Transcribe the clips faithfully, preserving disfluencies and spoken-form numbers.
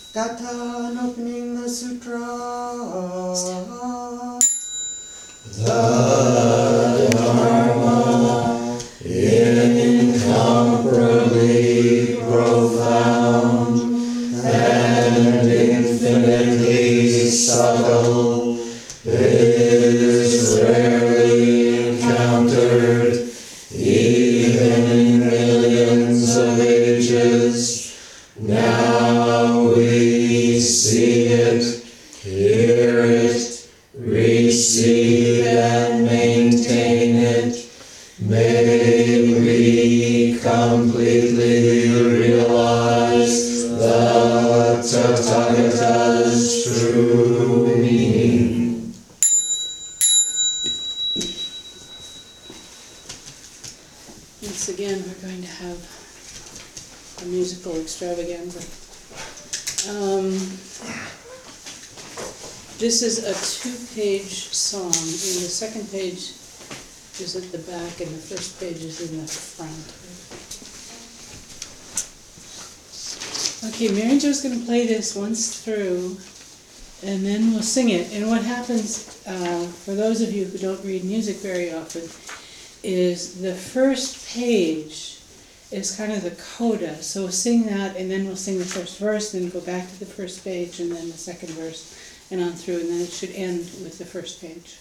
Gata and opening the sutra. The Dharma, incomparably profound and infinitely subtle, is rarely encountered, even in millions of ages. Now we see it, hear it, receive and maintain it. May we completely realize the Tathagata's true meaning. Once again, we're going to have a musical extravaganza. Um, this is a two-page song, and the second page is at the back, and the first page is in the front. Okay, Mary Jo's going to play this once through, and then we'll sing it. And what happens, uh, for those of you who don't read music very often, is the first page is kind of the coda. So we'll sing that, and then we'll sing the first verse, then go back to the first page, and then the second verse, and on through, and then it should end with the first page.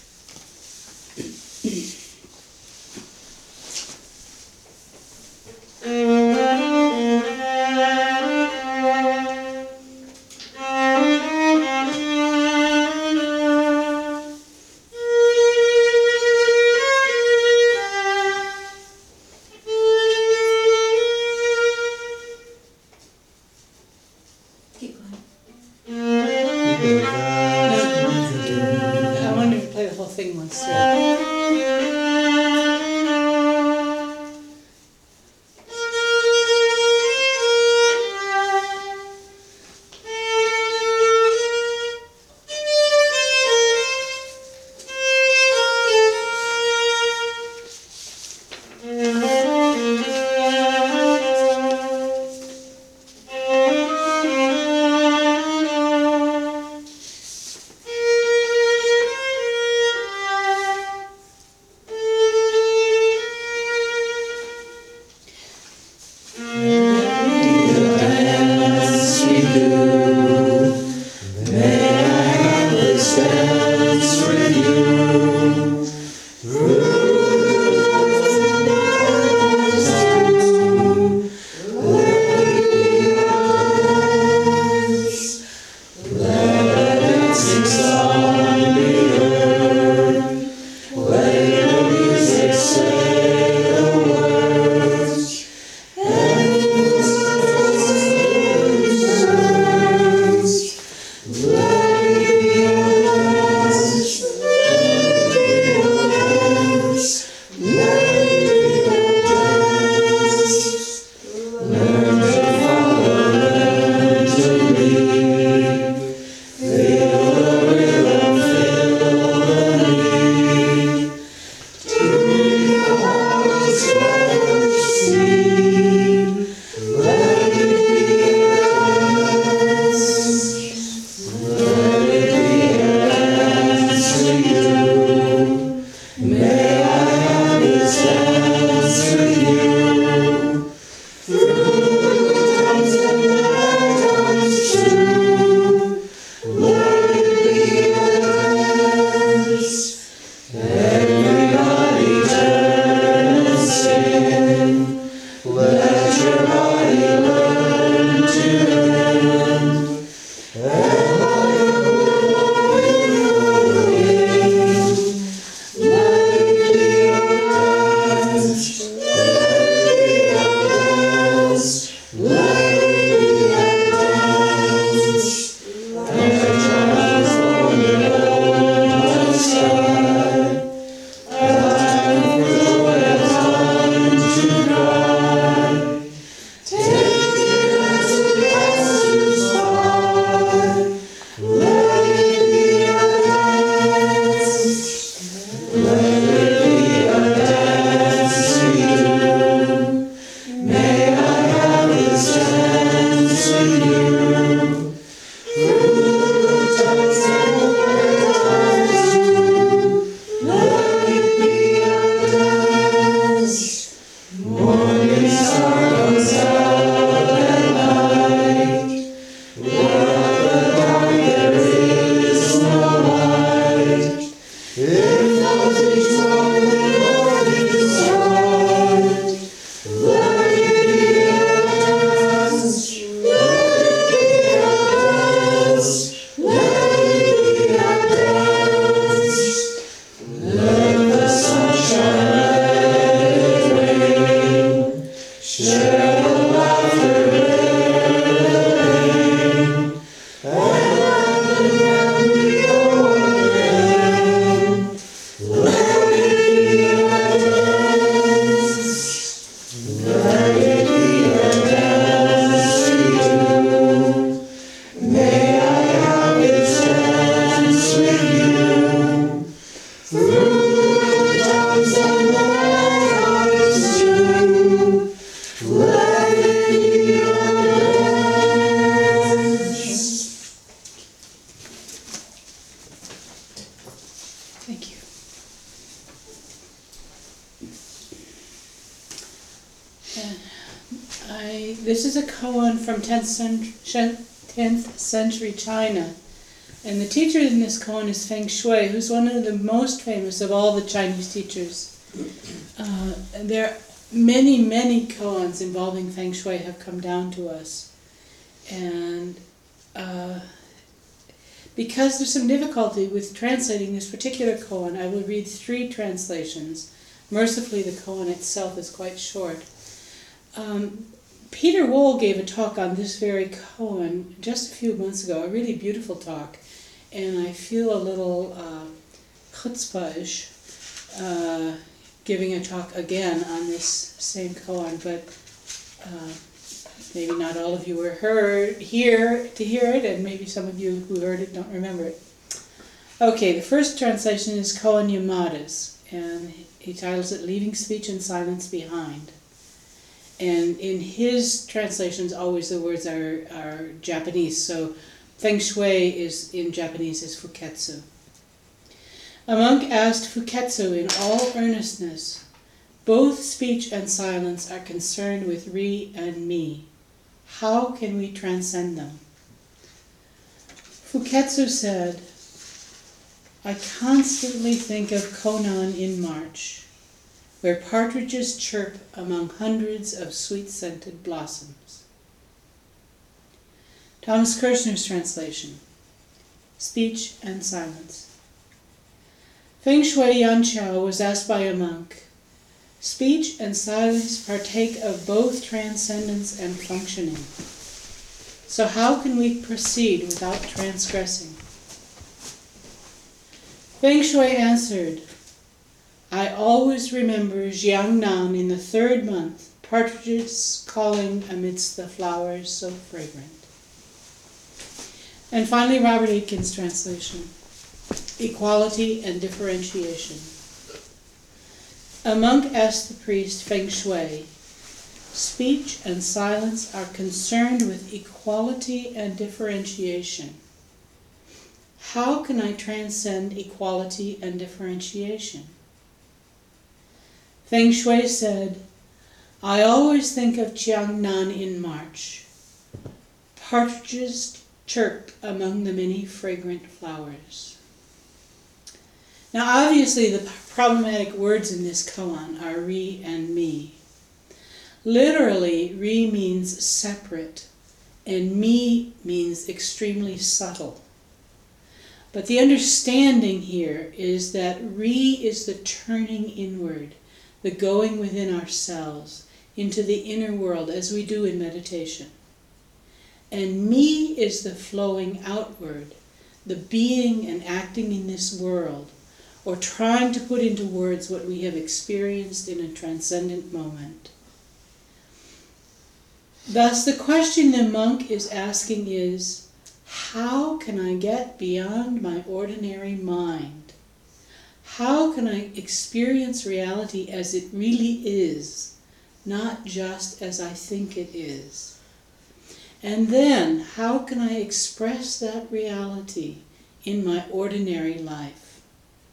Keep going. I wanted to play the whole thing once through. share the laughter and the pain, and when we go again, let it be a dance, let it be a dance to you. May I have this dance with you through the times and the nights too. Let it be a dance. Thank you. And I, this is a koan from tenth century, tenth century China. And the teacher in this koan is Feng Shui, who's one of the most famous of all the Chinese teachers. Uh, and there are many, many koans involving Feng Shui have come down to us. And uh, because there's some difficulty with translating this particular koan, I will read three translations. Mercifully, the koan itself is quite short. Um, Peter Wohl gave a talk on this very koan just a few months ago, a really beautiful talk, and I feel a little uh, chutzpah-ish uh, giving a talk again on this same koan, but uh, maybe not all of you were heard here to hear it, and maybe some of you who heard it don't remember it. Okay, the first translation is Koan Yamada's, and he titles it Leaving Speech and Silence Behind. And in his translations, always the words are, are Japanese, so Feng Shui is in Japanese is Fuketsu. A monk asked Fuketsu in all earnestness, both speech and silence are concerned with Ri and Mi. How can we transcend them? Fuketsu said, I constantly think of Konan in March, where partridges chirp among hundreds of sweet-scented blossoms. Thomas Kirshner's translation, Speech and Silence. Feng Shui Yanqiao was asked by a monk, speech and silence partake of both transcendence and functioning. So how can we proceed without transgressing? Feng Shui answered, I always remember Jiangnan in the third month, partridges calling amidst the flowers so fragrant. And finally, Robert Aitken's translation, Equality and Differentiation. A monk asked the priest Feng Shui, speech and silence are concerned with equality and differentiation. How can I transcend equality and differentiation? Feng Shui said, I always think of Jiangnan in March. Partridges chirp among the many fragrant flowers. Now obviously the problematic words in this koan are Ri and Mi. Literally, Ri means separate, and Mi means extremely subtle. But the understanding here is that Ri is the turning inward, the going within ourselves, into the inner world, as we do in meditation. And Mi is the flowing outward, the being and acting in this world, or trying to put into words what we have experienced in a transcendent moment. Thus, the question the monk is asking is, how can I get beyond my ordinary mind? How can I experience reality as it really is, not just as I think it is? And then, how can I express that reality in my ordinary life?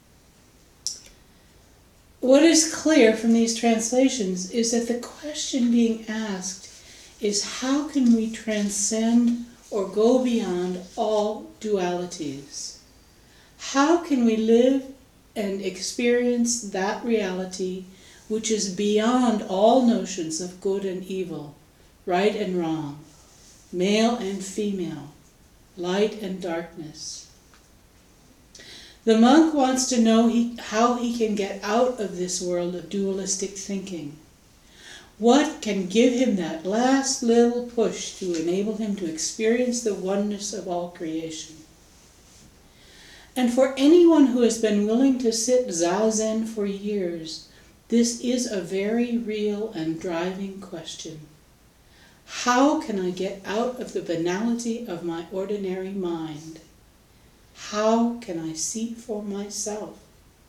What is clear from these translations is that the question being asked is, how can we transcend or go beyond all dualities? How can we live and experience that reality which is beyond all notions of good and evil, right and wrong, male and female, light and darkness? The monk wants to know he, how he can get out of this world of dualistic thinking. What can give him that last little push to enable him to experience the oneness of all creation? And for anyone who has been willing to sit zazen for years, this is a very real and driving question. How can I get out of the banality of my ordinary mind? How can I see for myself?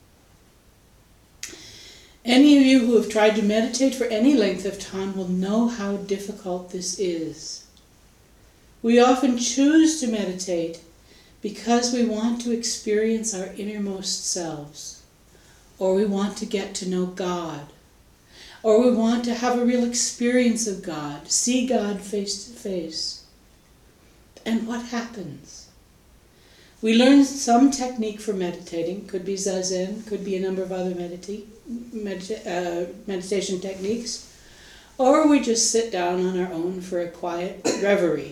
Any of you who have tried to meditate for any length of time will know how difficult this is. We often choose to meditate because we want to experience our innermost selves, or we want to get to know God, or we want to have a real experience of God, see God face to face. And what happens? We learn some technique for meditating, could be zazen, could be a number of other medita- medita- uh, meditation techniques, or we just sit down on our own for a quiet reverie.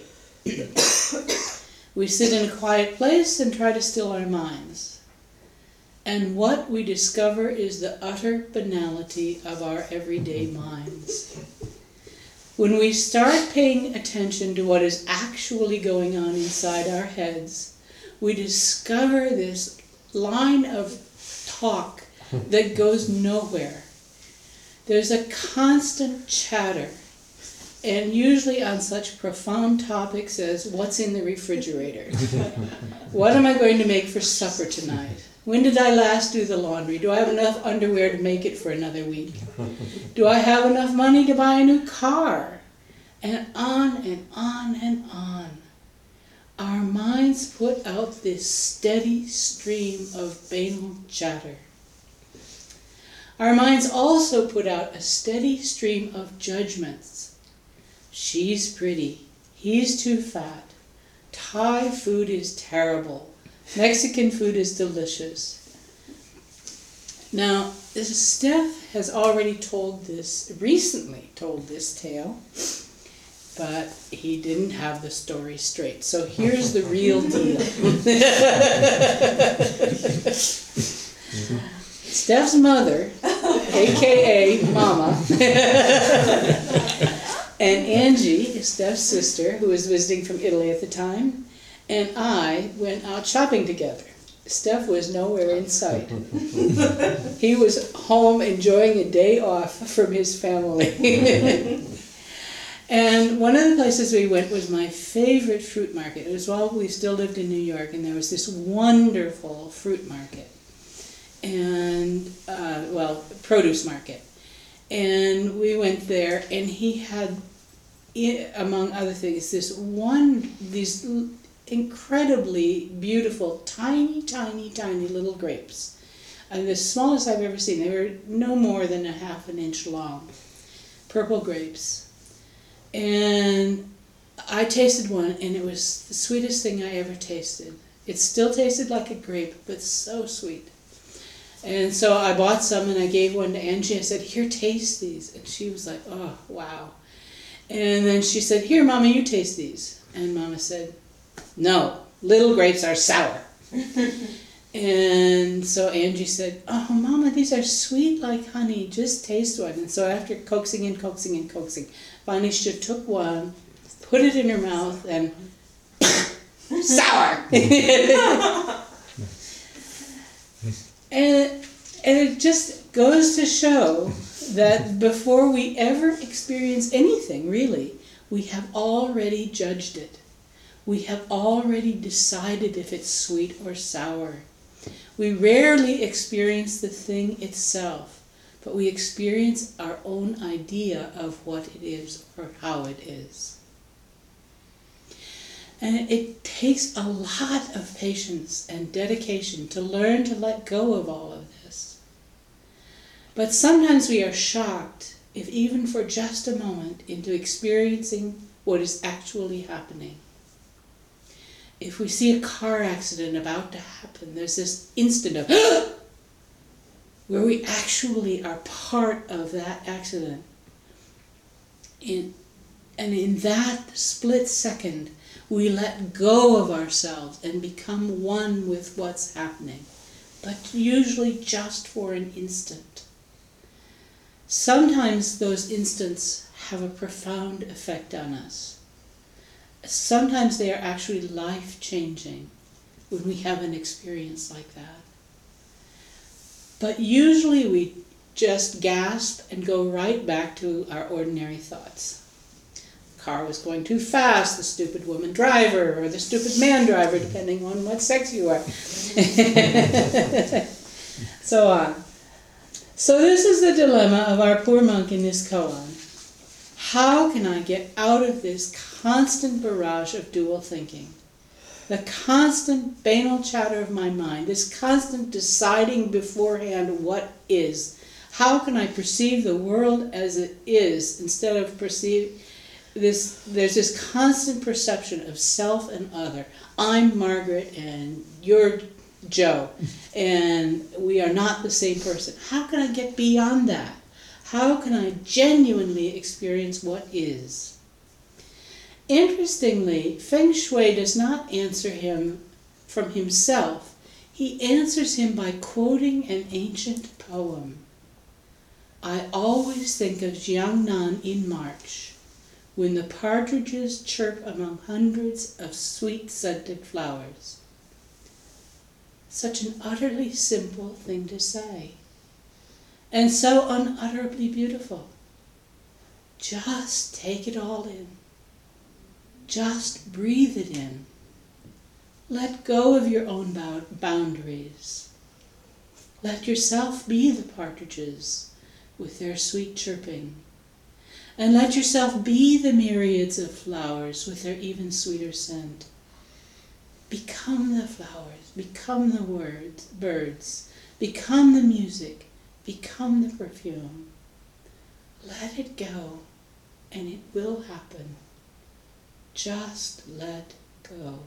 We sit in a quiet place and try to still our minds. And what we discover is the utter banality of our everyday minds. When we start paying attention to what is actually going on inside our heads, we discover this line of talk that goes nowhere. There's a constant chatter, and usually on such profound topics as what's in the refrigerator? What am I going to make for supper tonight? When did I last do the laundry? Do I have enough underwear to make it for another week? Do I have enough money to buy a new car? And on and on and on. Our minds put out this steady stream of banal chatter. Our minds also put out a steady stream of judgments. She's pretty. He's too fat. Thai food is terrible. Mexican food is delicious. Now, Steph has already told this, recently told this tale, but he didn't have the story straight. So here's the real deal. Steph's mother, aka Mama, and Angie, Steph's sister, who was visiting from Italy at the time, and I went out shopping together. Steph was nowhere in sight. He was home enjoying a day off from his family. And one of the places we went was my favorite fruit market. It was while we still lived in New York, and there was this wonderful fruit market. And, uh, well, produce market. And we went there, and he had, among other things, this one, these incredibly beautiful, tiny, tiny, tiny little grapes. And the smallest I've ever seen. They were no more than a half an inch long. Purple grapes. And I tasted one, and it was the sweetest thing I ever tasted. It still tasted like a grape, but so sweet. And so I bought some, and I gave one to Angie. I said, here, taste these. And she was like, oh, wow. And then she said, here, Mama, you taste these. And Mama said, no, little grapes are sour. And so Angie said, oh, Mama, these are sweet like honey. Just taste one. And so after coaxing and coaxing and coaxing, finally she took one, put it in her mouth, and sour. And, and it just goes to show that before we ever experience anything, really, we have already judged it. We have already decided if it's sweet or sour. We rarely experience the thing itself, but we experience our own idea of what it is or how it is. And it takes a lot of patience and dedication to learn to let go of all of this. But sometimes we are shocked, if even for just a moment, into experiencing what is actually happening. If we see a car accident about to happen, there's this instant of where we actually are part of that accident. In, and in that split second, we let go of ourselves and become one with what's happening, but usually just for an instant. Sometimes those instants have a profound effect on us. Sometimes they are actually life-changing when we have an experience like that. But usually we just gasp and go right back to our ordinary thoughts. The car was going too fast, the stupid woman driver, or the stupid man driver, depending on what sex you are. So on. So this is the dilemma of our poor monk in this koan. How can I get out of this constant barrage of dual thinking? The constant banal chatter of my mind, this constant deciding beforehand what is. How can I perceive the world as it is instead of perceive this? There's this constant perception of self and other. I'm Margaret and you're Joe, and we are not the same person. How can I get beyond that? How can I genuinely experience what is? Interestingly, Feng Shui does not answer him from himself. He answers him by quoting an ancient poem. I always think of Jiangnan in March, when the partridges chirp among hundreds of sweet-scented flowers. Such an utterly simple thing to say, and so unutterably beautiful. Just take it all in. Just breathe it in. Let go of your own boundaries. Let yourself be the partridges with their sweet chirping. And let yourself be the myriads of flowers with their even sweeter scent. Become the flowers, become the words, birds, become the music, become the perfume. Let it go, and it will happen. Just let go.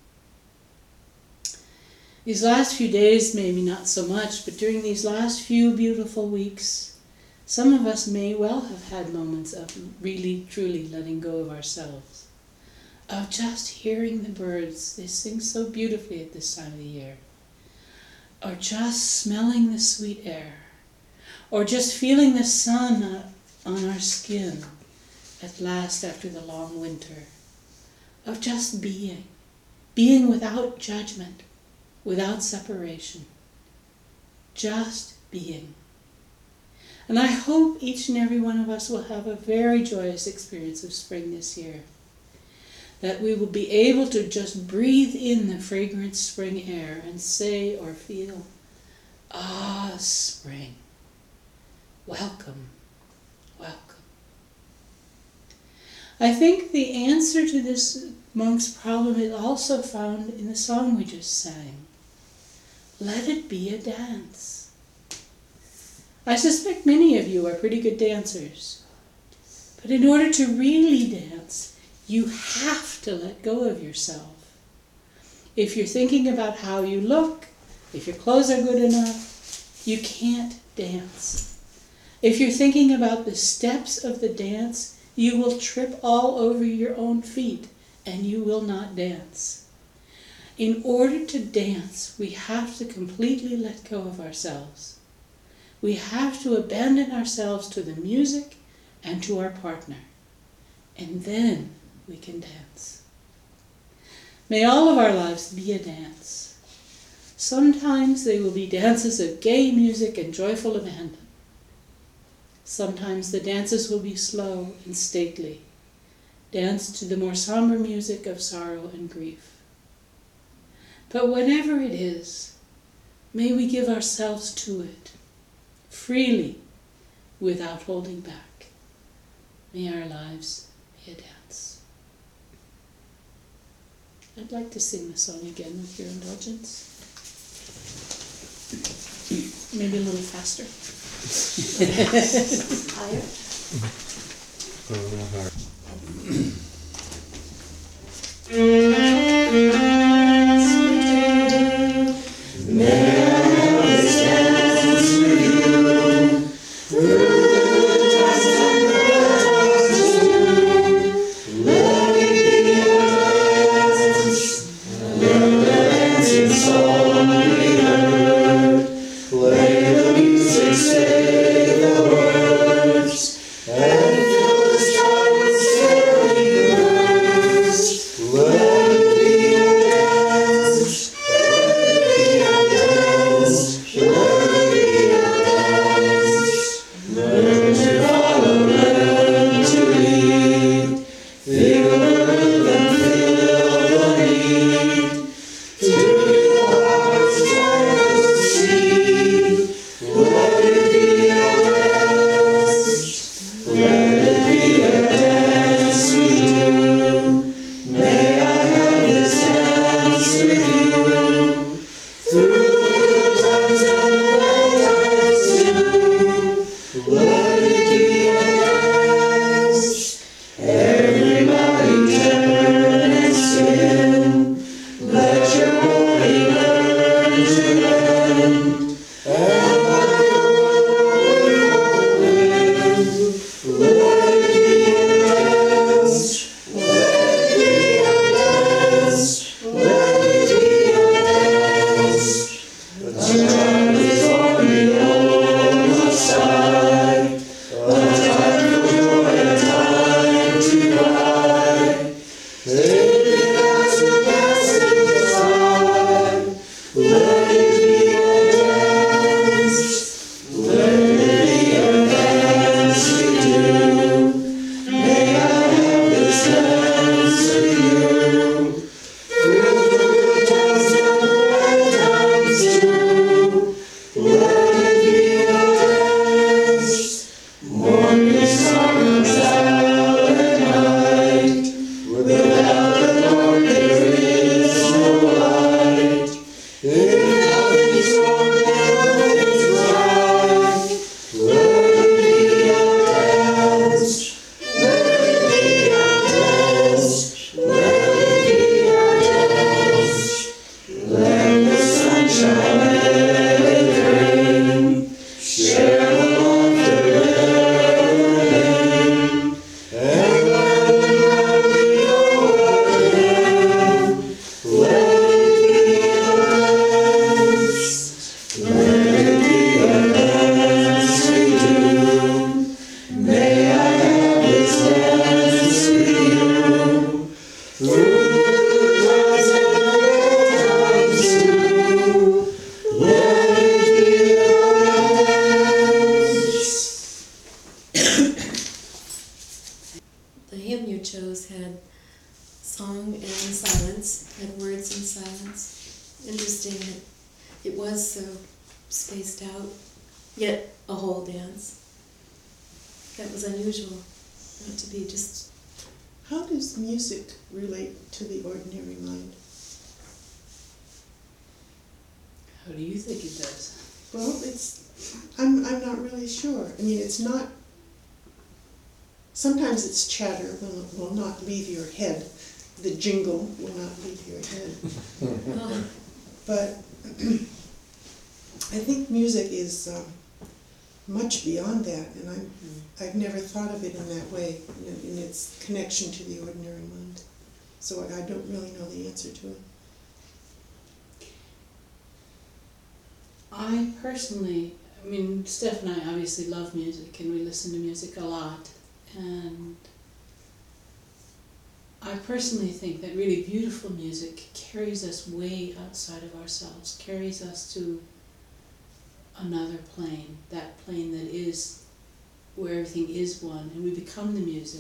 These last few days, maybe not so much, but during these last few beautiful weeks, some of us may well have had moments of really, truly letting go of ourselves, of just hearing the birds, they sing so beautifully at this time of the year, or just smelling the sweet air, or just feeling the sun on our skin at last after the long winter, of just being, being without judgment, without separation, just being. And I hope each and every one of us will have a very joyous experience of spring this year, that we will be able to just breathe in the fragrant spring air and say or feel, ah, spring, welcome, welcome. I think the answer to this monk's problem is also found in the song we just sang. Let it be a dance. I suspect many of you are pretty good dancers, but in order to really dance, you have to let go of yourself. If you're thinking about how you look, if your clothes are good enough, you can't dance. If you're thinking about the steps of the dance, you will trip all over your own feet and you will not dance. In order to dance, we have to completely let go of ourselves. We have to abandon ourselves to the music and to our partner. And then we can dance. May all of our lives be a dance. Sometimes they will be dances of gay music and joyful abandon. Sometimes the dances will be slow and stately, dance to the more somber music of sorrow and grief. But whatever it is, may we give ourselves to it, freely, without holding back. May our lives be a dance. I'd like to sing the song again with your indulgence. Maybe a little faster. Higher. Let the music say the word. the hymn you chose had song and silence, had words and silence. Interesting that it was so spaced out, yet a whole dance. That was unusual, not to be just. How does music relate to the ordinary mind? How do you think it does? Well, it's, I'm, I'm not really sure. I mean, it's not, sometimes it's chatter will, will not leave your head. The jingle will not leave your head. Oh, But I think music is um, much beyond that, and I'm, I've never thought of it in that way, in, in its connection to the ordinary mind. So I, I don't really know the answer to it. I personally, I mean, Steph and I obviously love music and we listen to music a lot. And I personally think that really beautiful music carries us way outside of ourselves, carries us to another plane, that plane that is where everything is one, and we become the music.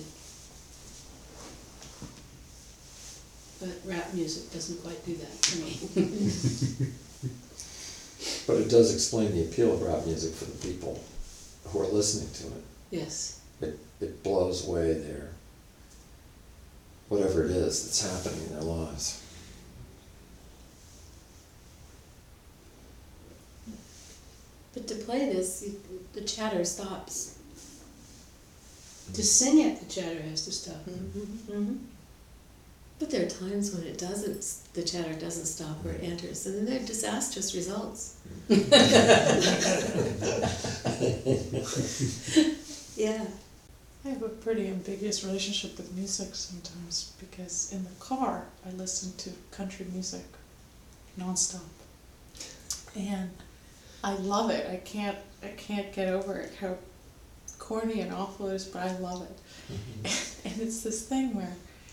But rap music doesn't quite do that for me. But it does explain the appeal of rap music for the people who are listening to it. Yes. It, it blows away their, whatever it is that's happening in their lives. but to play this, you, the chatter stops. To sing it, the chatter has to stop. Mm-hmm. But there are times when it doesn't, the chatter doesn't stop or it enters, and then there are disastrous results. Yeah. I have a pretty ambiguous relationship with music sometimes because in the car I listen to country music nonstop, and I love it. I can't I can't get over it how corny and awful it is, but I love it. Mm-hmm. And it's this thing where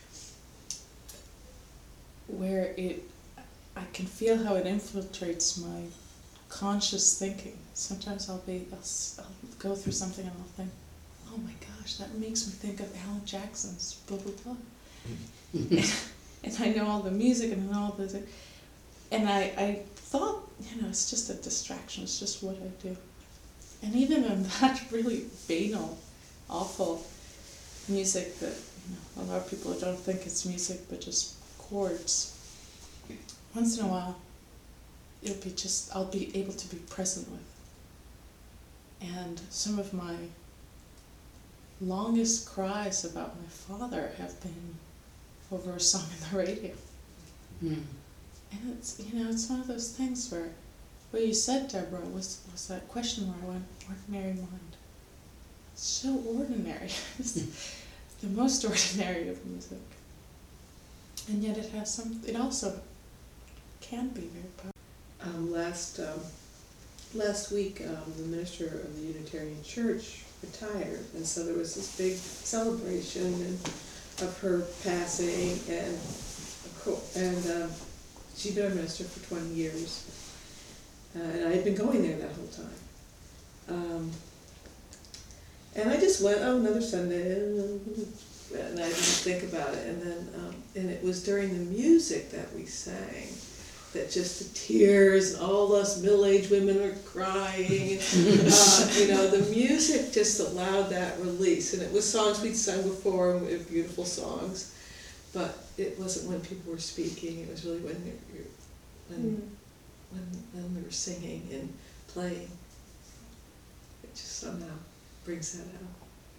where it I can feel how it infiltrates my conscious thinking. Sometimes I'll be I'll, I'll go through something and I'll think, oh my gosh, that makes me think of Alan Jackson's blah blah blah. and, and I know all the music and I know all the, and I, I thought, you know, it's just a distraction, it's just what I do. And even in that really banal, awful music that, you know, a lot of people don't think it's music but just chords, once in a while it'll be just, I'll be able to be present with. And some of my longest cries about my father have been over a song on the radio. Mm. And it's, you know, it's one of those things where, what you said, Deborah, was, was that question where I went, ordinary mind. It's so ordinary. It's the most ordinary of music. And yet it has some, it also can be very powerful. Um, last, um, last week, um, the minister of the Unitarian Church retired, and so there was this big celebration and, of her passing, and and um, she'd been a minister for twenty years, uh, and I had been going there that whole time. Um, and I just went, oh, another Sunday, and I didn't think about it, and then um, and it was during the music that we sang that just the tears, and all us middle-aged women were crying. uh, you know, the music just allowed that release, and it was songs we'd sung before, and it- beautiful songs, but it wasn't when people were speaking. It was really when you when Mm. when when we were singing and playing. It just somehow brings that out.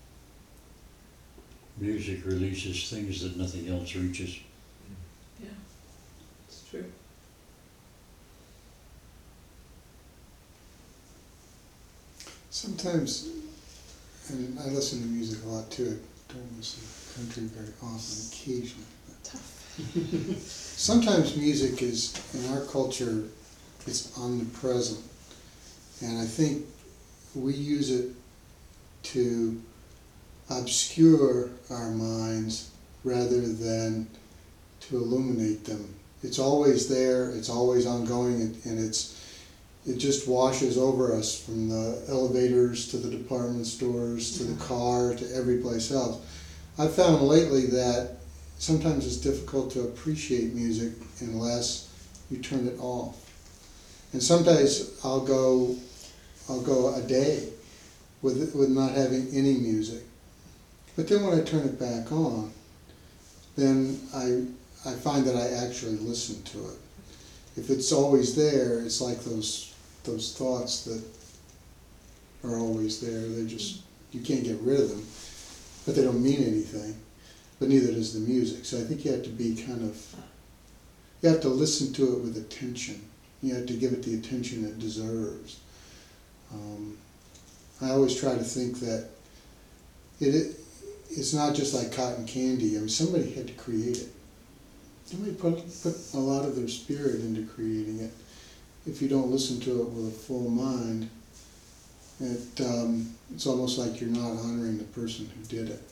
Music releases things that nothing else reaches. Yeah, it's true. Sometimes, and I listen to music a lot too, I don't listen to country very often, occasionally. But sometimes music is, in our culture, it's omnipresent. And I think we use it to obscure our minds rather than to illuminate them. It's always there, it's always ongoing, and and it's it just washes over us from the elevators to the department stores to the car to every place else. I've found lately that sometimes it's difficult to appreciate music unless you turn it off. And sometimes I'll go, I'll go a day with, with not having any music. But then when I turn it back on, then I, I find that I actually listen to it. If it's always there, it's like those, those thoughts that are always there. They just, you can't get rid of them, but they don't mean anything. But neither does the music. So I think you have to be kind of, you have to listen to it with attention. You have to give it the attention it deserves. Um, I always try to think that it, it it's not just like cotton candy. I mean, somebody had to create it. Somebody put, put a lot of their spirit into creating it. If you don't listen to it with a full mind, it, um, it's almost like you're not honoring the person who did it.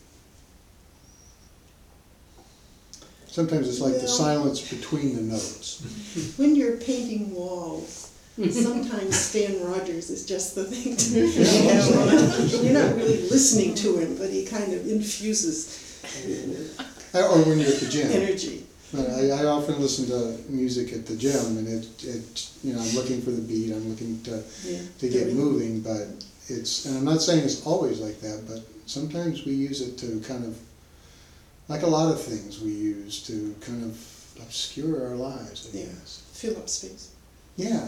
Sometimes it's like the Well- silence between the notes. When you're painting walls, sometimes Stan Rogers is just the thing to have on. You're not really listening to him, but he kind of infuses Or when you're at the gym. energy. But I, I often listen to music at the gym, and it, it, you know, I'm looking for the beat, I'm looking to, Yeah. to get moving, but it's, and I'm not saying it's always like that, but sometimes we use it to kind of, like a lot of things we use to kind of obscure our lives, I Yeah. guess. Fill up space. Yeah.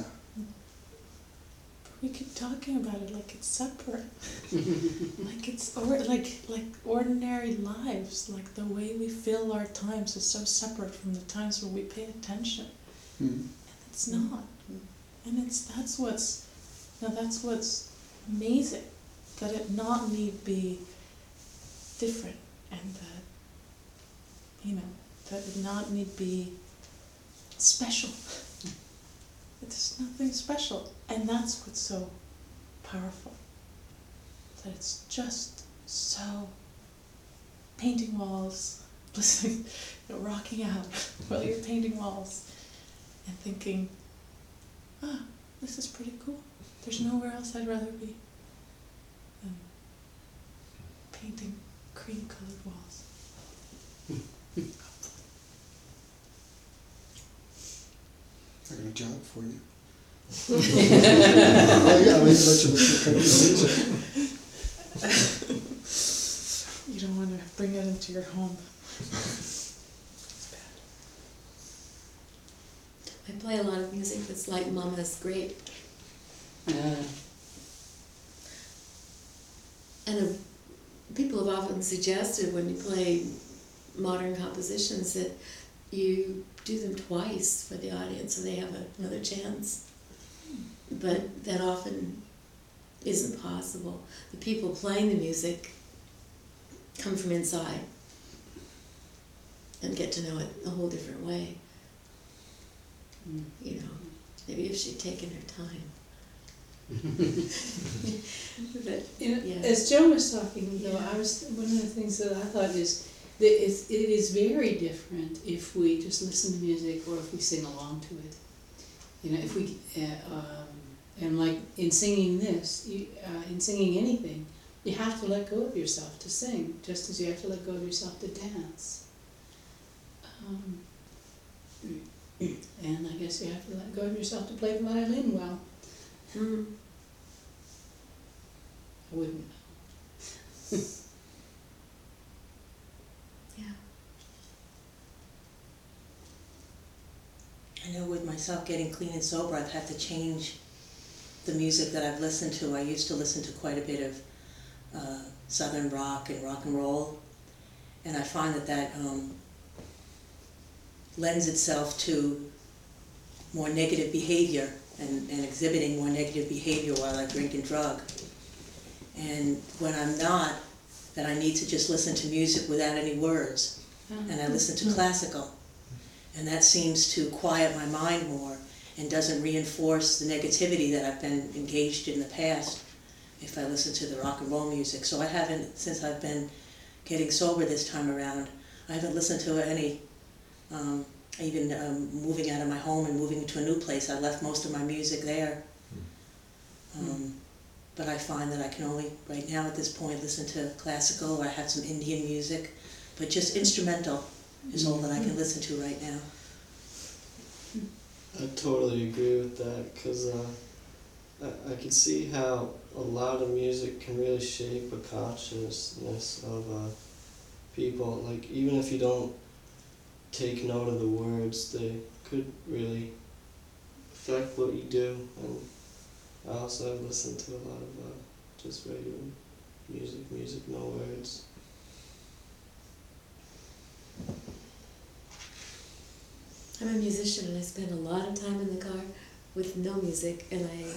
We keep talking about it like it's separate. Like it's or like like ordinary lives, like the way we fill our times is so separate from the times where we pay attention. Mm. And it's not. And it's that's what's now that's what's amazing. That it not need be different, and that you know, that it not need be special. There's nothing special, and that's what's so powerful. That it's just so painting walls, listening, you know, rocking out while you're painting walls, and thinking, ah, this is pretty cool. There's nowhere else I'd rather be than painting cream-colored walls. I got a job for you. Oh, yeah, I'll let you listen to music. You don't want to bring it into your home. It's bad. I play a lot of music that's like Mama's Grape. Uh, And uh, people have often suggested when you play modern compositions that you do them twice for the audience so they have another chance. But that often isn't possible. The people playing the music come from inside and get to know it a whole different way. You know, maybe if she'd taken her time. But, You know, yeah. as Joe was talking, though, Yeah. I was, one of the things that I thought is that it's, it is very different if we just listen to music or if we sing along to it. You know, if we, uh, um, and like in singing this, you, uh, in singing anything, you have to let go of yourself to sing, just as you have to let go of yourself to dance. Um, and I guess you have to let go of yourself to play the violin well. Mm. I wouldn't. Yeah. I know with myself getting clean and sober, I've had to change the music that I've listened to. I used to listen to quite a bit of uh, southern rock and rock and roll, and I find that that um, lends itself to more negative behavior and, and exhibiting more negative behavior while I drink and drug. And when I'm not, then I need to just listen to music without any words, and I listen to classical. And that seems to quiet my mind more and doesn't reinforce the negativity that I've been engaged in the past if I listen to the rock and roll music. So I haven't, since I've been getting sober this time around, I haven't listened to any, um, even um, moving out of my home and moving to a new place. I left most of my music there. Um, but I find that I can only, right now at this point, listen to classical, or I have some Indian music, but just instrumental is all that I can listen to right now. I totally agree with that, because uh, I, I can see how a lot of music can really shape a consciousness of uh, people. Like, even if you don't take note of the words, they could really affect what you do. And I also listen to a lot of uh, just regular music, music, no words. I'm a musician and I spend a lot of time in the car with no music, and I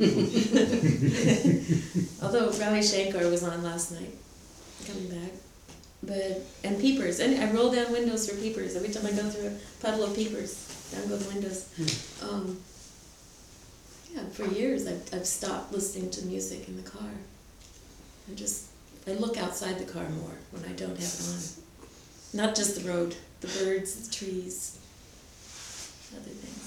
although Ravi Shankar was on last night coming back, but and peepers, and I roll down windows for peepers every time I go through a puddle of peepers, down go the windows. um, yeah for years I've, I've stopped listening to music in the car. I just I look outside the car more when I don't have it on, not just the road, the birds, the trees, other things.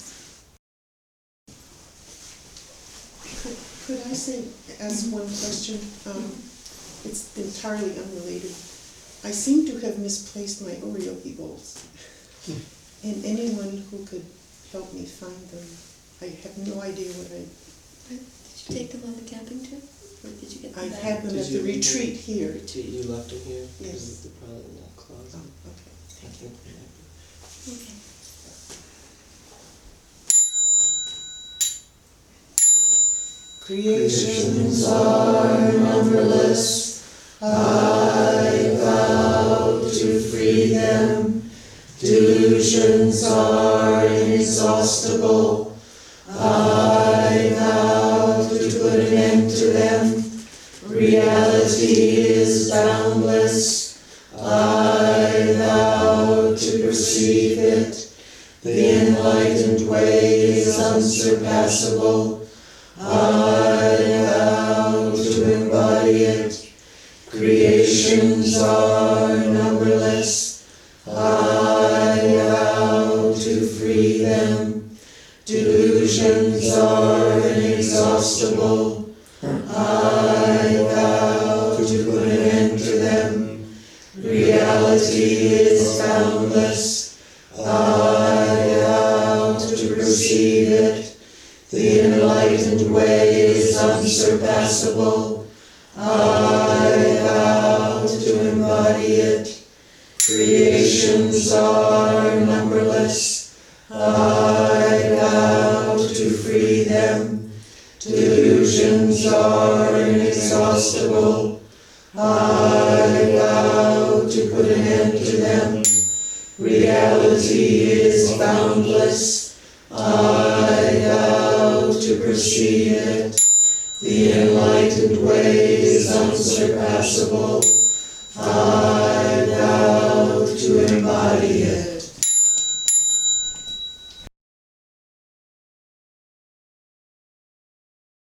Could, could I say, ask one question? Um, it's entirely unrelated. I seem to have misplaced my Oreo bowls. And anyone who could help me find them, I have no idea what I... Did you take them on the camping trip? Or did you get them I've back? had them Did at the you leave retreat them- here. Retreat, you left them here? Yes. Because they're probably in that closet. Oh, okay. I think they might be. Okay. Creations are numberless, I vow to free them. Delusions are inexhaustible, I vow to put an end to them. Reality is boundless, I vow to perceive it. The enlightened way is unsurpassable, I vow to embody it. Creations are numberless, I vow to free them. Delusions are inexhaustible, I vow to put an end to them. Reality is boundless, I vow to perceive it. The enlightened way is unsurpassable, I vow to embody it. Creations are numberless, I vow to free them. Delusions are inexhaustible, I vow to put an end to them. Reality is boundless, I vow to perceive it. The enlightened way is unsurpassable, I vow to embody it.